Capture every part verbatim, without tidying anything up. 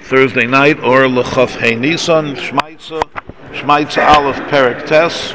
Thursday night, or L'Chaf Hey Nisan, Shmaitza, Shmaitza Aleph Perek Tes.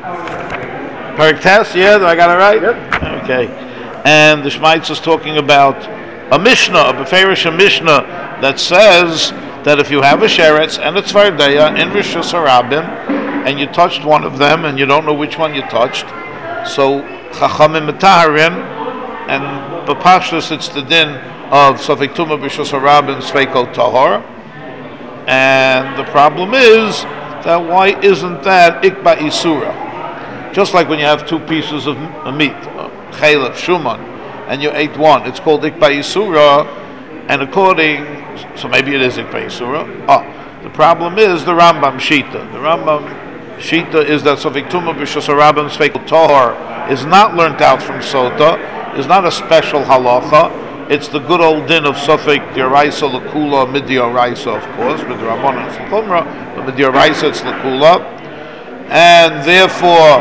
Perek Tes, yeah, do I got it right? Yep. Okay. And the Shmaitza is talking about a Mishnah, a Beferish Mishnah, that says that if you have a Sheretz and a Tzvardeya in Rishus Harabim, and you touched one of them, and you don't know which one you touched, so Chachamim Metaharin, and B'Pashtus it's the din of Safek Tumah B'Rishus Harabim Sveikol Tahor. And the problem is that why isn't that Ikba Isura? Just like when you have two pieces of meat, Chalef, Shuman, and you ate one, it's called Ikba Isura, and according, so maybe it is Ikba Isura. Ah, the problem is the Rambam Shita. The Rambam Shita is that Safek Tumah B'Rishus Harabim Sveikol Tahor is not learnt out from Sota, is not a special halacha. It's the good old din of Suffolk, Dioraisa, Lakula, Midioraisa, of course, Midiramona, it's Lakumra, but Midioraisa, it's Lakula. And therefore,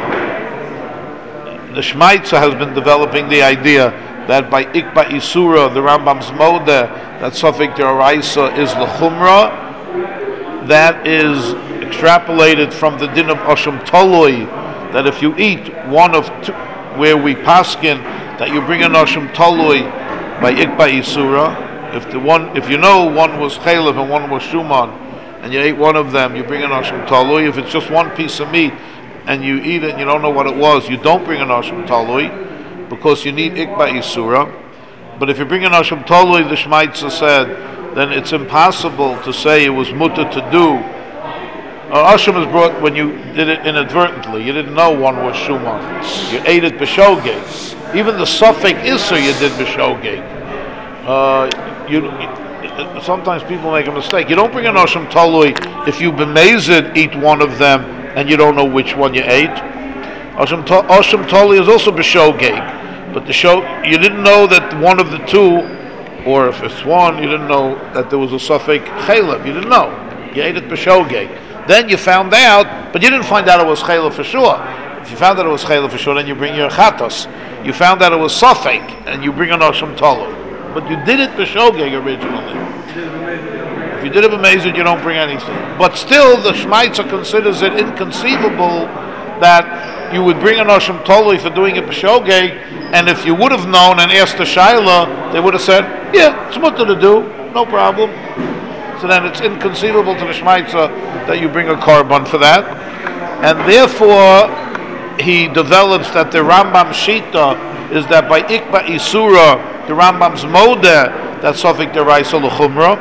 the Shmaitza has been developing the idea that by Ikba Isura, the Rambam's Modeh, that Suffolk Dioraisa is Lakumra, that is extrapolated from the din of Osham Toloi, that if you eat one of two, where we paskin, that you bring an Osham Toloi, by Ikba Isura, if the one, if you know one was Chalef and one was Shuman, and you ate one of them, you bring an Asham Talui. If it's just one piece of meat and you eat it and you don't know what it was, you don't bring an Asham Talui because you need Ikba Isura. But if you bring an Asham Talui, the Shmaitza said, then it's impossible to say it was mutter to do. Uh, Asham is brought when you did it inadvertently. You didn't know one was Shuman. You ate it b'shogeg. Even the Suffolk Isser you did b'shogeg. Uh, you, you, sometimes people make a mistake. You don't bring an Osham Talui if you've been mazed, eat one of them, and you don't know which one you ate. Osham, Osham Talui is also b'shogeg. But the show, you didn't know that one of the two, or if it's one, you didn't know that there was a Suffolk Chaleb. You didn't know. You ate it b'shogeg. Then you found out, but you didn't find out it was Chaleb for sure. If you found out it was Chaleb for sure, then you bring your Chatos. You found out it was Suffolk, and you bring an Osham Tolu. But you did it b'shogeg originally. If you did it b'mezid, you don't bring anything. But still, the Shmaitza considers it inconceivable that you would bring an Osham Tolu for doing it b'shogeg, and if you would have known and asked the Shaila, they would have said, yeah, it's mutter to do, no problem. So then it's inconceivable to the Shmaitza that you bring a korban for that. And therefore, he develops that the Rambam Shita is that by Ikba Isura, the Rambam's Modeh, that's Sofik Deraisa L'Chumra.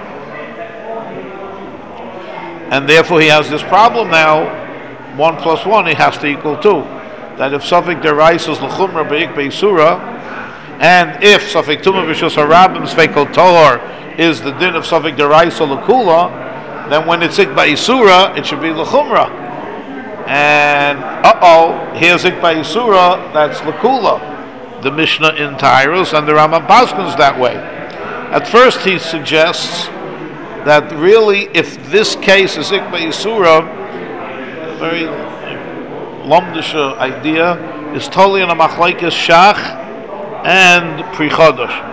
And therefore he has this problem now, one plus one, it has to equal two. That if Sofik Deraisa is L'Chumra by Ikba Isura, and if Sofik Tumah B'Rishus Harabim Sveikol Tahor is the din of Sofik Deraisa L'Kula, then when it's Ikba Isura, it should be L'Chumra. And uh-oh, here's Ikba Isura, that's L'Kula. The Mishnah in Tyrus and the Rambam Paskins that way. At first he suggests that really if this case is Ikba Isura, a very lomdisha idea, is totally in a machlekes Shach and Pri Chodosh.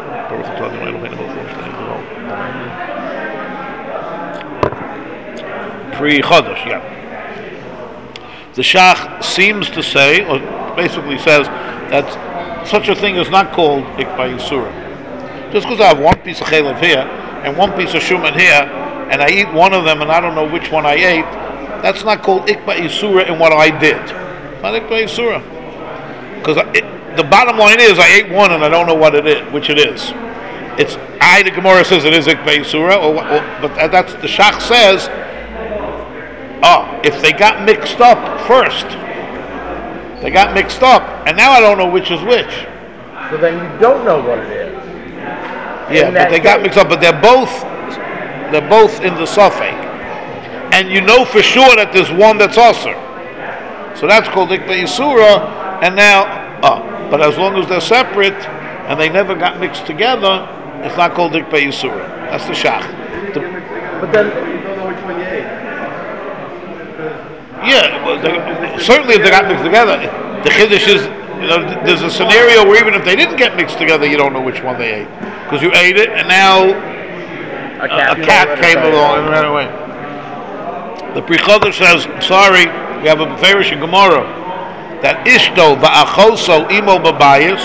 Pri Chodosh, yeah. The Shach seems to say, or basically says, that such a thing is not called Ikba Yisura. Just because I have one piece of Chalev here, and one piece of Shuman here, and I eat one of them and I don't know which one I ate, that's not called Ikba Yisura in what I did. It's not Ikba Yisura. Because the bottom line is, I ate one and I don't know what it is, which it is. It's, I, the Gemara says it is Ikba Yisura, or, or, but that's, the Shach says, oh, if they got mixed up first, they got mixed up, and now I don't know which is which. So then you don't know what it is. Yeah, but they case. got mixed up, but they're both, they're both in the suffix. And you know for sure that there's one that's Asur. So that's called Ikba Yisura, and now, oh, but as long as they're separate, and they never got mixed together, it's not called Ikba Yisura. That's the Shach. The, but then you don't know which one you ate. Yeah, well, they, certainly if they got mixed together, the Chiddush is, you know, there's a scenario where even if they didn't get mixed together, you don't know which one they ate. Because you ate it, and now A cat, a cat came along and ran away. The Pri Chodesh says, sorry, we have a Beferish in Gemara that Ishto va'achoso imo babayis,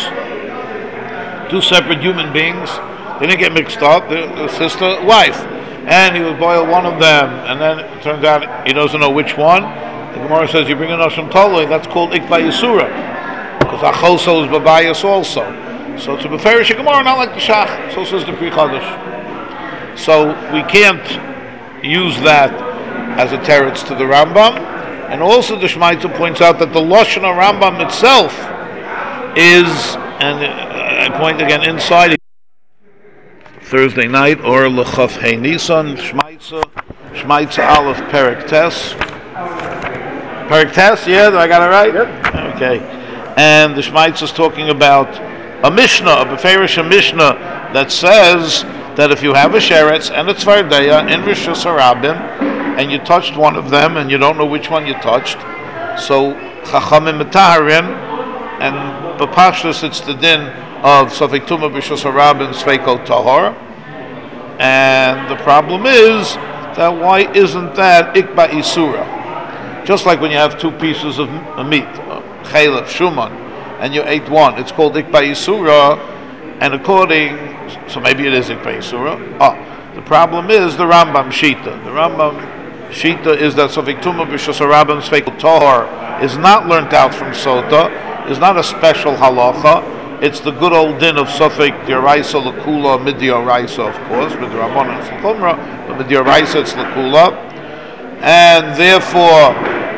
two separate human beings, they didn't get mixed up, the, the sister, wife, and he would boil one of them, and then it turns out he doesn't know which one. The Gemara says you bring a Noshim Toloi, that's called Ikba Yisura, because achoso is babayis also. So it's a Beferish in Gemara, not like the Shach. So says the Pri Chodesh. So we can't use that as a teretz to the Rambam, and also the Shmaitza points out that the Lashon of Rambam itself is, and I point again inside Thursday night or L'Chaf Hey Nisan Shmaitza Shmaitza Aleph Perek Tes Perek Tes, yeah, do I got it right? Yep. Okay, and the Shmaitza is talking about a Mishnah, a Beferish Mishnah that says that if you have a sheretz and a tzvardeya in Rishus Harabim, and you touched one of them, and you don't know which one you touched, so Chachamim Metaharim, and B'Pashtus it's the din of Safek Tumah B'Rishus Harabim Sveiko Tahor, and the problem is that why isn't that Ikba Isura? Just like when you have two pieces of meat, Chalef, Shuman, and you ate one, it's called Ikba Isura, and according, so maybe it is Ikba Isura. Oh, the problem is the Rambam Shita. The Rambam Shita is that Safek Tumah B'Rishus Harabim Sveiko Tahor is not learnt out from Sota, is not a special halacha. It's the good old din of Safek D'Oraisa L'Kula Mid'Oraisa, of course, with the Rabbanan it's L'Chumra, but Mid'Oraisa it's L'Kula, and therefore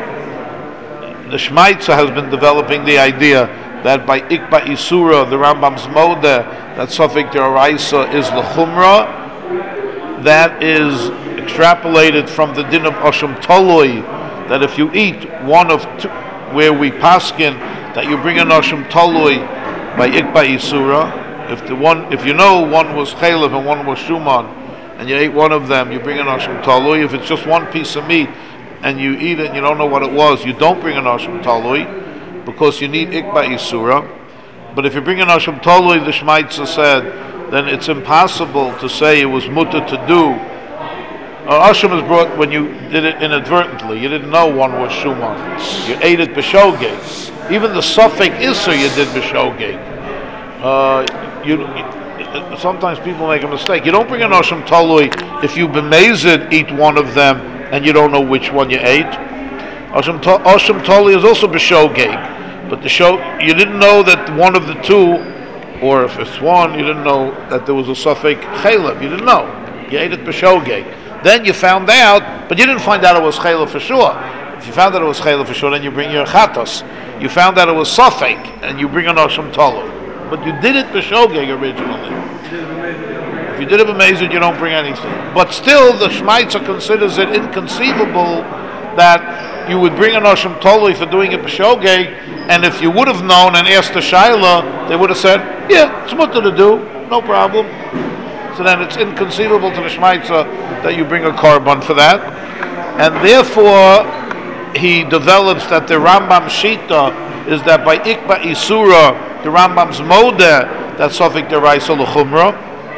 the Shmaitza has been developing the idea that by Ikba Isura, the Rambam's Modeh, that Safek D'Oraisa is L'Chumra, that is extrapolated from the din of Asham Toloi, that if you eat one of two, where we paskin, that you bring an Asham Toloi by Ikba Isura. If the one, if you know one was Chalev and one was Shuman, and you ate one of them, you bring an Asham Toloi. If it's just one piece of meat and you eat it and you don't know what it was, you don't bring an Asham Toloi because you need Ikba Isura. But if you bring an Asham Toloi, the Shmaitza said, then it's impossible to say it was mutter to do. Uh, Asham is brought when you did it inadvertently. You didn't know one was Shuman. You ate it b'shogeg. Even the Safek Isser you did b'shogeg. Uh, you, you, sometimes people make a mistake. You don't bring an Asham Toloi if you b'mezid eat one of them and you don't know which one you ate. Asham, to, Asham Toloi is also b'shogeg, but the show you didn't know that one of the two, or if it's one, you didn't know that there was a Safek Chalev. You didn't know. You ate it b'shogeg. Then you found out, but you didn't find out it was Chalev for sure. If you found out it was Chalev for sure, then you bring your Chatos. You found out it was Safek, and you bring an Asham Toloi. But you did it b'shogeg originally. If you did it b'mezid, you don't bring anything. But still, the Shmaitza considers it inconceivable that you would bring an Asham Toloi for doing it b'shogeg, and if you would have known and asked the Shaila, they would have said, yeah, it's mutter to do, no problem. So then it's inconceivable to the Shmaitza that you bring a korban for that. And therefore, he develops that the Rambam Shita is that by Ikba Isura, the Rambam's Modeh, that's Safek D'Oraisa L'Chumra.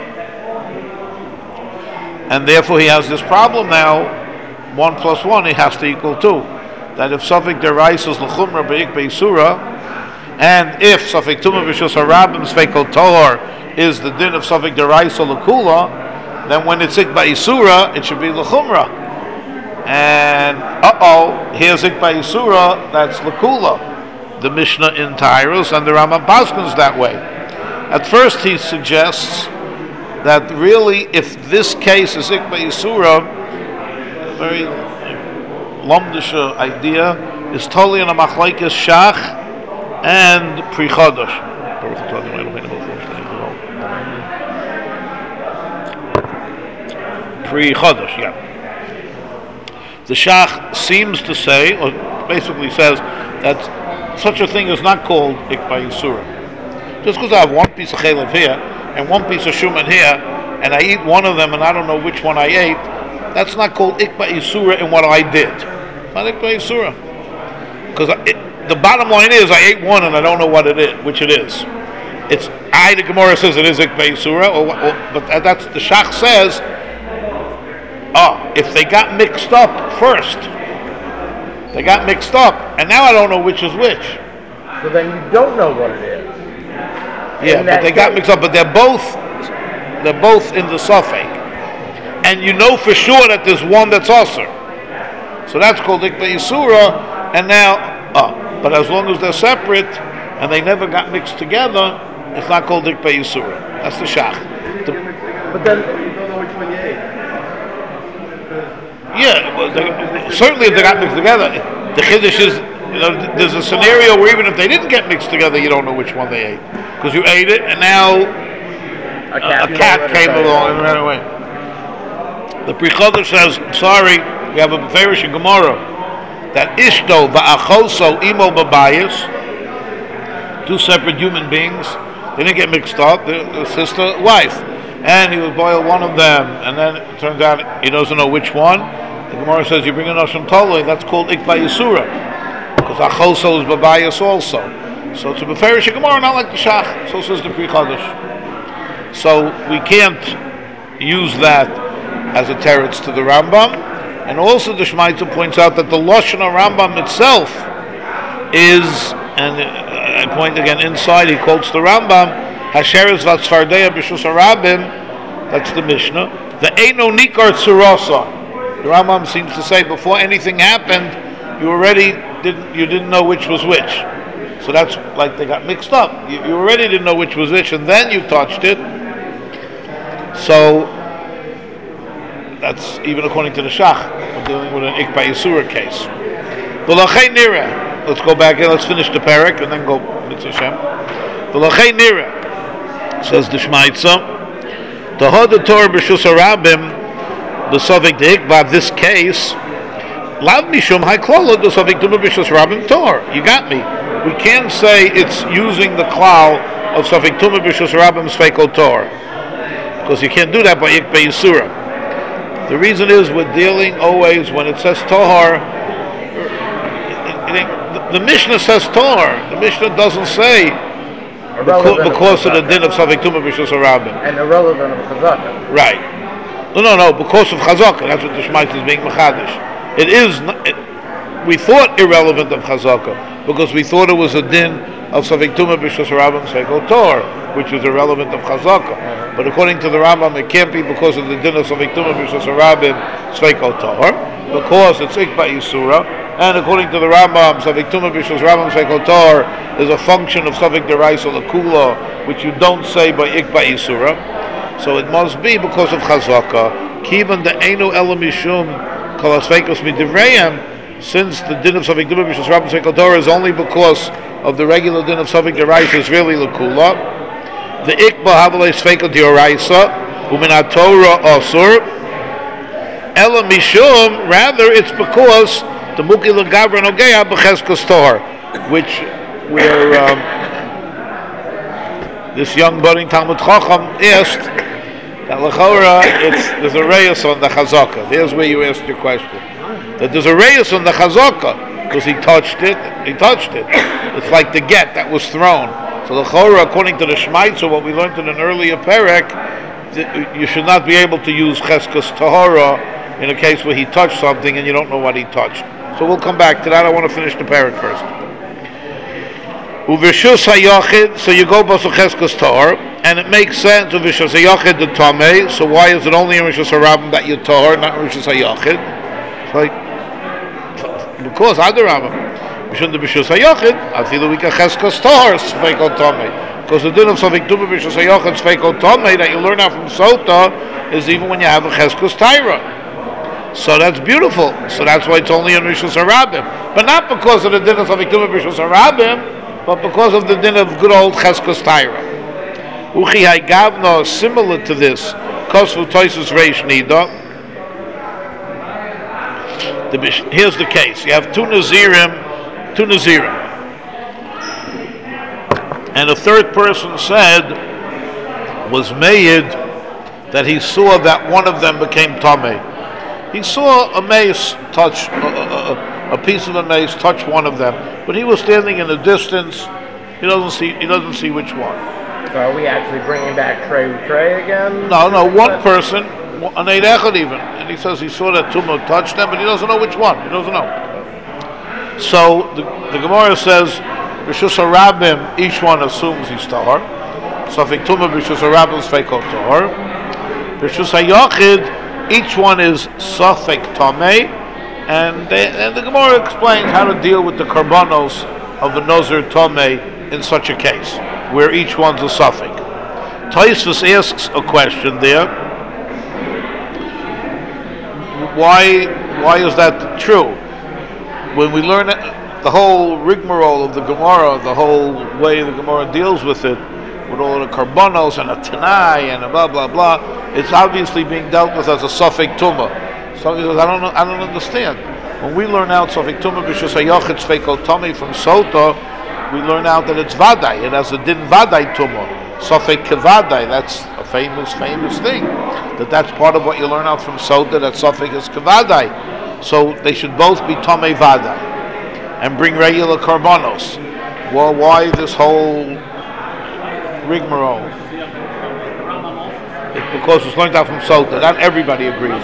And therefore he has this problem now, one plus one, he has to equal two. That if Safek D'Oraisa is L'Chumra by Ikba Isura, and if Safek Tumah B'Rishus Harabim Sveiko Tahor is the din of Safek D'Oraisa L'Kula, then when it's Ikba Isura, it should be L'Chumra. And uh-oh, here's Ikba Isura, that's L'Kula. The Mishnah in Tyrus and the Rambam Paskins that way. At first he suggests that really if this case is Ikba Isura, a very lomdisha idea, is totally in a machlekes Shach and Pri Chodesh. Pri Chodesh, yeah. The Shach seems to say, or basically says, that such a thing is not called Ikba Yisura. Just because I have one piece of Chalev here and one piece of Shuman here, and I eat one of them and I don't know which one I ate, that's not called Ikba Yisura in what I did. It's not Ikba Yisura. Because the bottom line is I ate one and I don't know what it is, which it is. It's I, the Gemara says it is Ikba Yisura, or, or, but that's the Shach says Oh, if they got mixed up first, they got mixed up, and now I don't know which is which. So then you don't know what it is. Yeah, but they got mixed up, but they're both they're both in the suffix. And you know for sure that there's one that's usher. So that's called Ikba Yisura, and now, oh, but as long as they're separate and they never got mixed together, it's not called Ikba Yisura. That's the shach. The, but then you don't know which one you ate. Yeah, well, they, certainly if they got mixed together, the chiddush is, you know, there's a scenario where even if they didn't get mixed together, you don't know which one they ate. Because you ate it, and now a cat, a cat came along and ran away. The Pri Chadash says, sorry, we have a Beferish in Gemara, that Ishto va'achoso imo babayis, two separate human beings, they didn't get mixed up, the, the sister, wife. And he would boil one of them, and then it turns out he doesn't know which one. The Gemara says, you bring in Asham Toloi, that's called Ikba Yisura, because Achoso is babayis also. So it's a Beferish in Gemara, not like the Shach, so says the Pri Chadash. So we can't use that as a teretz to the Rambam, and also the Shmaita points out that the Lashon Rambam itself is, and I point again inside, he quotes the Rambam, Hasheres Vatzfardeya B'Shus Harabim, that's the Mishnah, the Eino Nikar Tzurasa. The Rambam seems to say before anything happened, you already didn't, you didn't know which was which. So that's like they got mixed up. You, you already didn't know which was which, and then you touched it. So that's even according to the Shach. We're dealing with an Ikba Yisura case. V'lachei nira. Let's go back in. Let's finish the parak and then go Mitzvah Hashem. V'lachei nira, says the Shmaitza. The Hod Torah b'Shus Harabim, the Sovik the Ikba. This case, Lav Mishum Haiklala, the Sovik Tumah b'Shus Harabim Tor. You got me. We can't say it's using the klal of Sovik Tumah b'Shus Harabim Sfeiko Tor, because you can't do that by Ikba Yisura. The reason is we're dealing always when it says Tohar. The, the Mishnah says Tohar. The Mishnah doesn't say because, because of, of the din of Safek Tumah B'Shus Harabim. And irrelevant of Chazakah. Right. No, no, no. Because of Chazakah. That's what the Shmaitz is being mechadish. It is. It, we thought irrelevant of Chazakah because we thought it was a din of Safek Tumah B'Shus Harabim Seiko Tor, which was irrelevant of Chazakah. But according to the Rambam, it can't be because of the din of Safek Tumah B'Shus Harabim Seiko Tor, because it's Ikba Yisura. And according to the Rambam, Safek Tumah B'Shus Harabim Seiko Tor is a function of Safek Deraisa L'Kula, which you don't say by Ikba Yisura. So it must be because of Chazakah. Kivan the Einu Elam Mishum Kol Asfekos Midivreim. Since the din of Safek Tumah B'Shus Harabim Seiko Tor is only because of the regular din of Safek Deraisa is really L'Kula. The Ikba Havalei Sfeiko Dioraisa Uminat Torah Asur Elam Mishum. Rather, it's because the Muki L'Gavra Nogeya B'Cheskos Tor, which where um, this young budding Talmud Chacham asked that L'Chora, it's there's a reyes on the Chazakah. Here's where you asked your question. That there's a reyes on the Chazakah because he touched it. He touched it. It's like the get that was thrown. So L'Chora, according to the Shmaitza, what we learned in an earlier perek, you should not be able to use Cheskos Tahara in a case where he touched something and you don't know what he touched. So we'll come back to that. I want to finish the perek first. Uvishus hayachid, so you go basu Cheskos Tahar, and it makes sense. Uvishus hayachid the tamei. So why is it only in Rishus Harabim that you tahar, not in Rishus hayachid? It's like because other Rambam, we shouldn't be Bishus hayachid. I feel that we can Cheskos Tahar sfeiko tamei, because the din of Safek Tumah B'Shus hayachid sfeiko tamei that you learn out from Sota is even when you have a Cheskos Tahara. So that's beautiful. So that's why it's only in Rishus Harabim, but not because of the din of Safek Tumah B'Shus Harabim, but because of the din of good old Cheskos Tahara. Uchi Haigavno, similar to this, Kosvu Toisus Reish Nida. Here's the case: you have two Nazirim, two Nazirim, and a third person said was made that he saw that one of them became tamei. He saw a mace touch a, a, a piece of a mace touch one of them, but he was standing in the distance. He doesn't see. He doesn't see which one. So are we actually bringing back Trey Trey again? No, no, one person, an Eid Echad even, and he says he saw that tumah touch them, but he doesn't know which one. He doesn't know. So the, the Gemara says, B'shus HaRabim, each one assumes he's tahor. Safek tumah b'shus HaRabim is feikot tahor. B'shus HaYachid, each one is safek tamei, and, they, and the Gemara explains how to deal with the karbanos of the Nozer tamei in such a case, where each one's a safek. Tosfos asks a question there. Why, why is that true? When we learn the whole rigmarole of the Gemara, the whole way the Gemara deals with it, with all the karbanos and a tanai and a blah blah blah, it's obviously being dealt with as a safek tumah. Somebody says, I don't know, I don't understand. When we learn out safek tumah b'shus hayachid feikot tamei from Sota, we learn out that it's vaday. It has a din vaday tumah. Safek kevadai, that's a famous, famous thing. That that's part of what you learn out from Sota, that Safek is kevadai. So they should both be tamei vadai and bring regular karbanos. Well, why this whole rigmarole? It's because it's learned out from Sota. Not everybody agrees.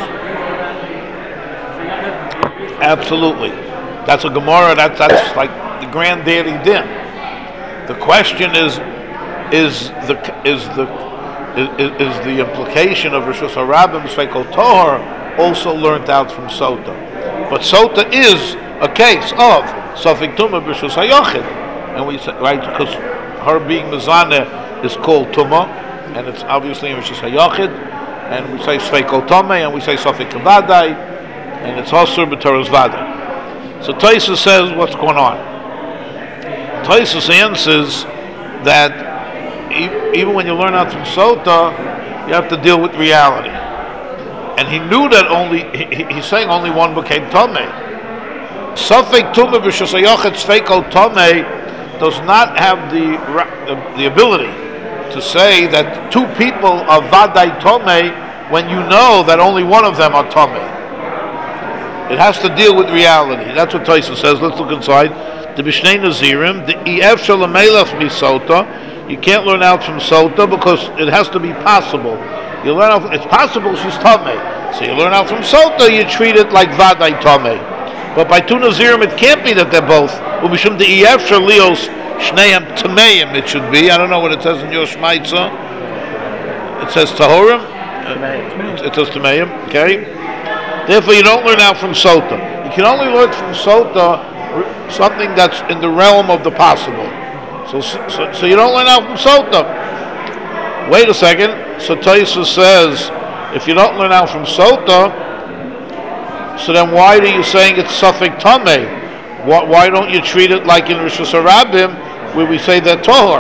Absolutely. That's a Gemara, that's, that's like the granddaddy din. The question is, is the is the is, is the implication of Rishus HaRabim Sveikol Tohar also learned out from Sota? But Sota is a case of Safek Tumah Rishus HaYachid, and we say right because her being Mezaneh is called Tumah, and it's obviously in Rishus HaYachid, and we say Sveikol Tamei, and we say Safek Kavadai, and it's Hasur B'Torah's Vadai. So Tosfos says, what's going on? Tosfos answers that even when you learn out from Sota, you have to deal with reality. And he knew that only, he, he's saying only one became Tamei. Safek Tumah B'Shus HaYachid Sveikol Tamei does not have the, the the ability to say that two people are Vadai Tamei when you know that only one of them are Tamei. It has to deal with reality. That's what Tosfos says. Let's look inside. The Mishnei Nazirim, the E F Shalamelach Misota. You can't learn out from Sota because it has to be possible. You learn out. It's possible she's Tamei. So you learn out from Sota. You treat it like Vadai Tamei. But by two Nazirim, it can't be that they're both. Ubishum the E F Shalios Shneim Tameim. It should be. I don't know what it says in your Shmaitza. It says Tahorim. It says Tameim. Okay. Therefore, you don't learn out from Sota. You can only learn from Sota something that's in the realm of the possible. So, so, so you don't learn out from Sota. Wait a second. So Tosfos says, if you don't learn out from Sota, so then why are you saying it's Safek Tamei? Why, why don't you treat it like in Rishus HaRabim, where we say that Tohar?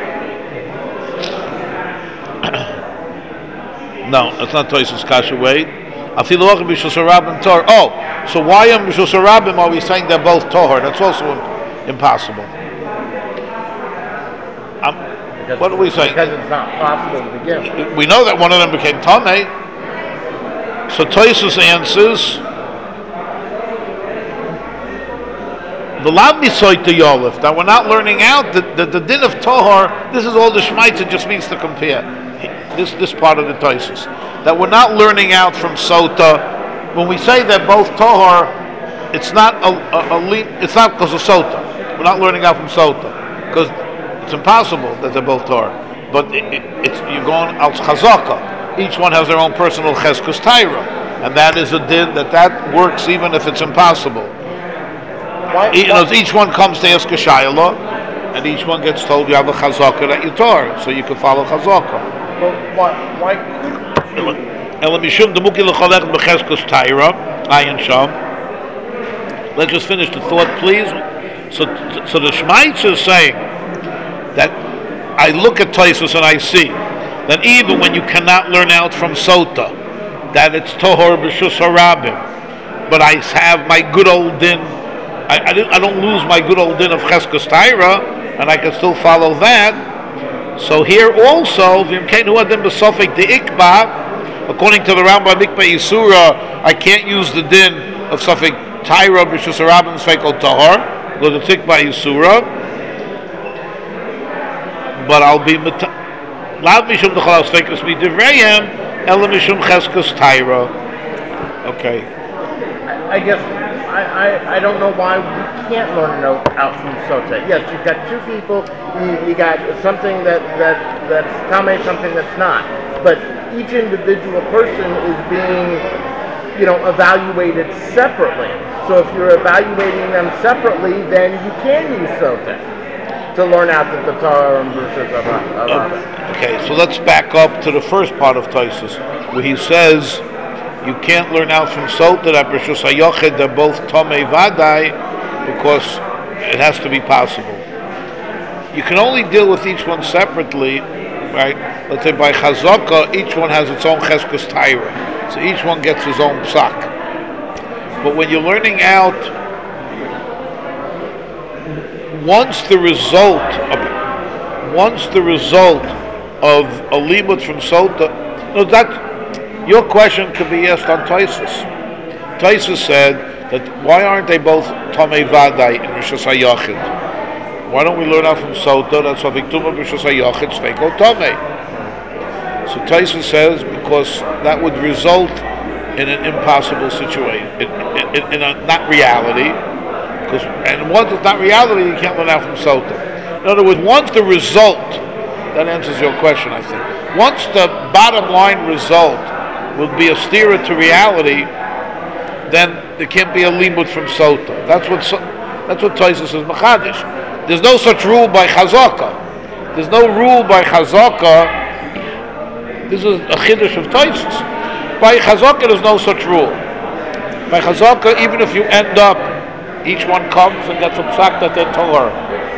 No, that's not Tosfos Kasha. Wait. Oh, so why in Rishus HaRabim are we saying they're both Tohar? That's also impossible. Um, what are we saying? Because it's not possible to begin with. We know that one of them became Tamei. So Tosfos answers, the Lav Misoita Yolif, that we're not learning out the, the, the din of Tohar. This is all the Shmaitza just means to compare. This this part of the Tosfos, that we're not learning out from Sota. When we say they're both Tohar, it's not a, a, a leap. It's not because of Sota. We're not learning out from Sota because it's impossible that they're both Tohar. But it, it, it's you're going al Chazaka. Each one has their own personal Cheskus Taira, and that is a din that that works even if it's impossible. Why, You know, each one comes to ask a Shayla, and each one gets told you have a Chazaka that you Torah, so you can follow Chazaka. But why? Why couldn't Let's just finish the thought, please. So, so the Shmaitza is saying that I look at Tosfos and I see that even when you cannot learn out from Sota, that it's Tohar B'Shus HaRabim, but I have my good old din, I, I, I don't lose my good old din of Cheskas Taira, and I can still follow that. So here also, according to the Rambam Mikveh Yisura, I can't use the din of Safek Taira B'Shus HaRabim Sveikol Tahar, because it's Ikba Yisura, but I'll be Lav mishum dechalas fekus midivrayim, ela mishum cheskos taira. Okay. I, I guess I, I, I don't know why we can't learn a note out from Sota. Yes, you've got two people. You, you got something that that that's Tame, something that's not. But each individual person is being, you know, evaluated separately. So if you're evaluating them separately, then you can use Sota to learn out that the Torah and Brushas of Rabbi. Okay, so let's back up to the first part of Taisus, where he says you can't learn out from Sota that Brushas HaYochid, they're both Tomei Vadai, because it has to be possible. You can only deal with each one separately, right? Let's say by Chazaka, each one has its own Cheskos Taira. So each one gets his own psak. But when you're learning out, once the result of once the result of a limud from Sota, no, that your question could be asked on Taisus. Taisus said that why aren't they both Tomei Vadai in Rishus HaYachid? Why don't we learn out from Sota that Sofik Tumah Rishus HaYachid Sveiko Tomei? So Taisus says because that would result in an impossible situation, in, in, in a not reality. Because and once it's not reality, you can't learn out from Sota. In other words, once the result, that answers your question, I think. Once the bottom line result will be a steerer to reality, then there can't be a limud from Sota. That's what that's what Taisus is machadish. There's no such rule by Chazaka. There's no rule by Chazaka. This is a chiddush of Taisus. By Chazaka, there's no such rule. By Chazaka, even if you end up, each one comes and gets a psak that they're Torah,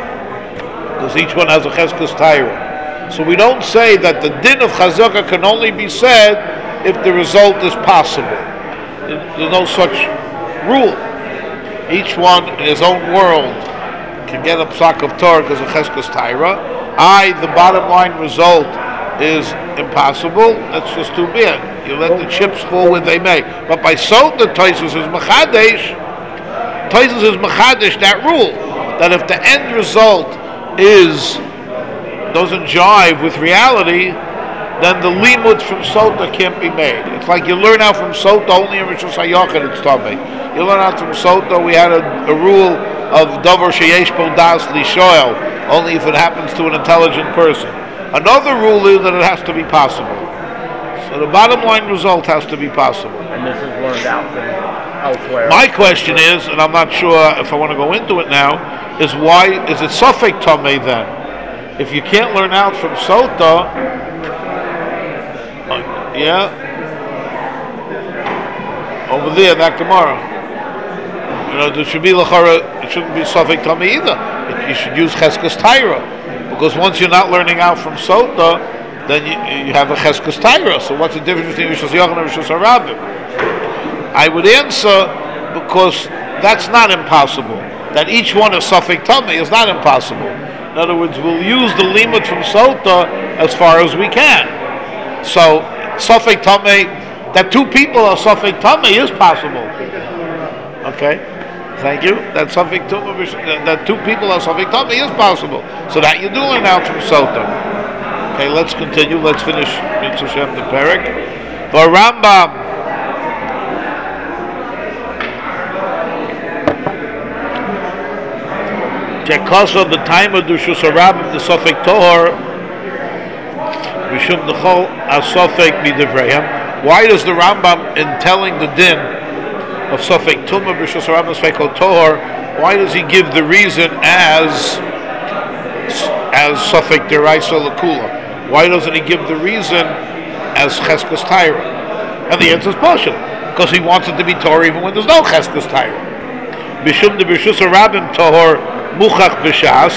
because each one has a cheskos taira. So we don't say that the din of Chazaka can only be said if the result is possible. There's no such rule. Each one in his own world can get a psak of Torah because of cheskos taira. I, the bottom line result is impossible. That's just too bad. You let the chips fall where they may. But by Sota, Taisus is Mechadesh. Taisus is Mechadesh that rule that if the end result is doesn't jive with reality, then the limud from Sota can't be made. It's like you learn out from Sota only in Rishus HaYachid it's Tomei. You learn out from Sota. We had a, a rule of Davar Sheyesh Bo Das Lishoel only if it happens to an intelligent person. Another rule is that it has to be possible. So the bottom line result has to be possible. And this is learned out from elsewhere. My question is, and I'm not sure if I want to go into it now, is why is it Sofek Tomei then? If you can't learn out from Sota, uh, yeah, over there, that Gemara. You know, there should be Lachara, it shouldn't be Sofek Tomei either. You should use Cheskos Taira. Because once you're not learning out from Sota, then you, you have a Cheskos Taira. So what's the difference between Rishus HaYachid and Rishus HaRabim? I would answer because that's not impossible. That each one is Sofek Tomei is not impossible. In other words, we'll use the limud from Sota as far as we can. So Sofek Tomei, that two people are Sofek Tomei is possible. Okay? Thank you. That Sofek Tumah, that two people are Sofek Tomei is possible. So that you do learn out from Sota. Okay, let's continue. Let's finish Mitzvah Shem the Perek. For Rambam, because of the time of the Rishus HaRabim, the Sofek Tohor, Rishum Nechol as Sofek Midivrehem. Why does the Rambam, in telling the din of Sofek Tumah Rishus HaRabim Sofek Tohor, why does he give the reason as as Sofek Deraisa Lakula? Why doesn't he give the reason as Cheskos Taira? And the answer is partial, because he wants it to be Torah even when there's no Cheskos Taira. Bishum de Rishus HaRabim Tohor Muchach B'Shas,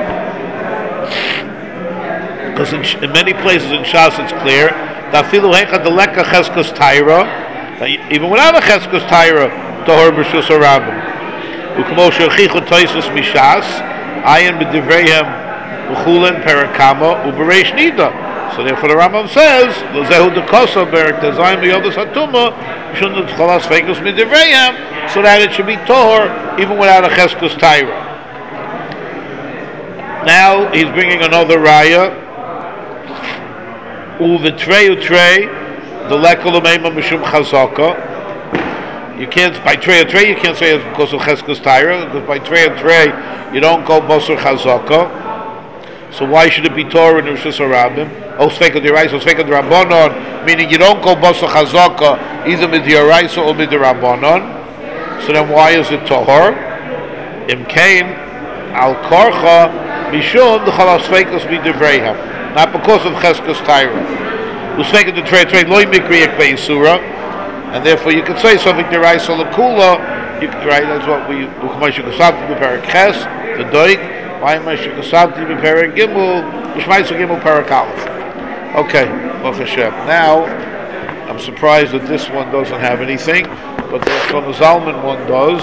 because in, in many places in Shas it's clear that Filu Hecha Deleka Cheskos Taira, even without a Cheskos Taira, Tohor B'Rishus HaRabim. Ukmo Shechichu Taisus Mishas, Ayin B'Divreihem B'Chulen Perakama U'Bereish Nida. So therefore the Rambam says, L'zehu Dekosa Berek Tezayim B'Yodas HaTumah Shun T'cholas Feikus B'Divreihem, so that it should be Tohor even without a Cheskos Taira. Now he's bringing another raya Uvitrei utrei, the lekol umeima mishum chazaka. You can't by trei utrei. You can't say it's because of cheskas taira. Because by trei utrei, you don't go basur chazaka. So why should it be Torah in Rishus Harabim? Oh, Sveka D'Oraisa, Sveka D'Rabbanon, meaning you don't go Basar Chazaka either with D'Oraisa or with D'Rabbanon. So then why is it Torah? Im Kain Al Korcha Mishum D'Chalas Svekas B'Divreihem. Not because of Cheskas Taira. Sveka D'Trei Trei Loi Mikriyak Be'Yisura, and therefore you could say something D'Oraisa L'Kula. Right? That's what we Uchmash Yukasabti B'Perak Ches the Doig. Why am I Shukasabti B'Perak Gimel B'Shmaitzu Gimel Perak Aleph? Okay, Baruch Hashem. Now, I'm surprised that this one doesn't have anything, but the Shlomo Zalman one does.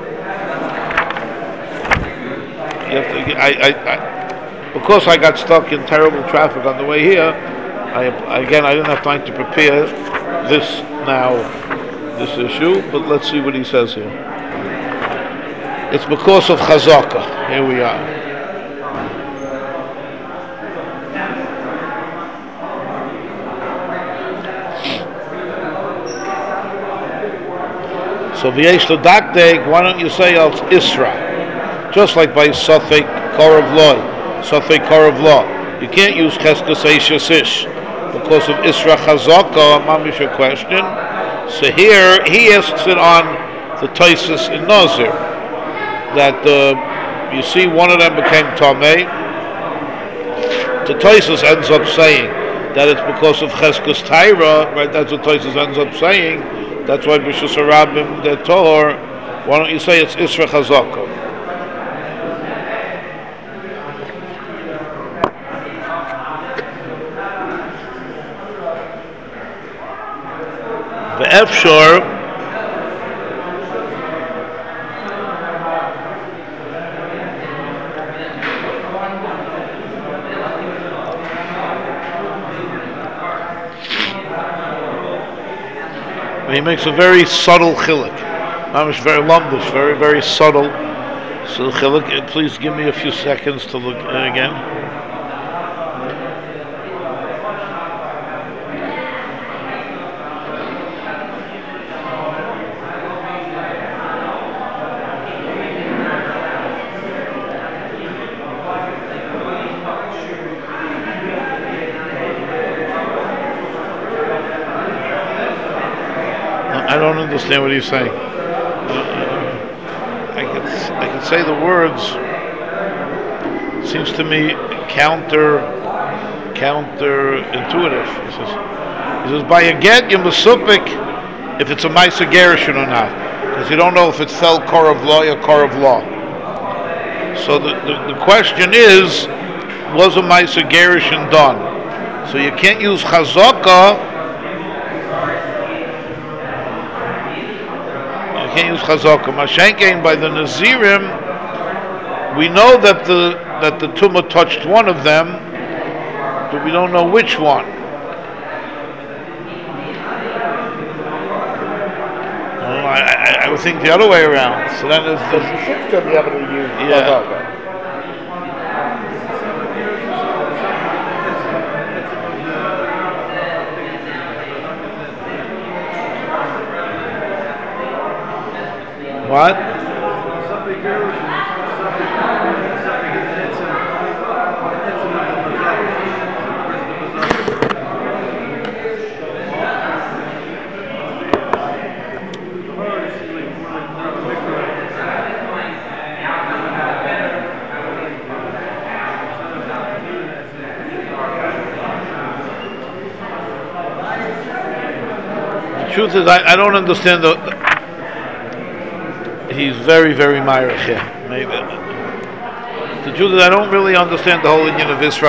You have to, I, I, I, because I got stuck in terrible traffic on the way here, I, again, I didn't have time to prepare this now, this issue, but let's see what he says here. It's because of Chazaka. Here we are. So v'yesh l'dakdek, why don't you say al Isra? Just like by Safek Korav Law, Safek Korav Law. You can't use Cheskas Eishes Ish because of Isra Chazaka, mamish a question. So here, he asks it on the Taisus in Nazir, that uh, you see one of them became Tameh. The Taisus ends up saying that it's because of Cheskas Taira, right? That's what Taisus ends up saying. That's why B'Shus Harabim the Torah. Why don't you say it's Isra Chazaka? The Efshor he makes a very subtle chiluk. Mamish very lumbish, very, very subtle. So chiluk, please give me a few seconds to look uh, again. I don't understand what he's saying. Uh, I can I can say the words. It seems to me counter counterintuitive. He says he says by a get you masupik if it's a Maisa Gerushin or not, because you don't know if it fell Korav Law or Korav Law. So the, the the question is, was a Maisa Gerushin done? So you can't use Chazaka. Can't use chazaka. Mashenkein by the Nazirim, we know that the that the tumah touched one of them, but we don't know which one. Well, I, I, I would think the other way around. So then it's the, you should still be able to use yeah. chazaka. What? The truth is, I, I don't understand the. the He's very, very myrich here. Maybe the truth is, I don't really understand the whole union of Isra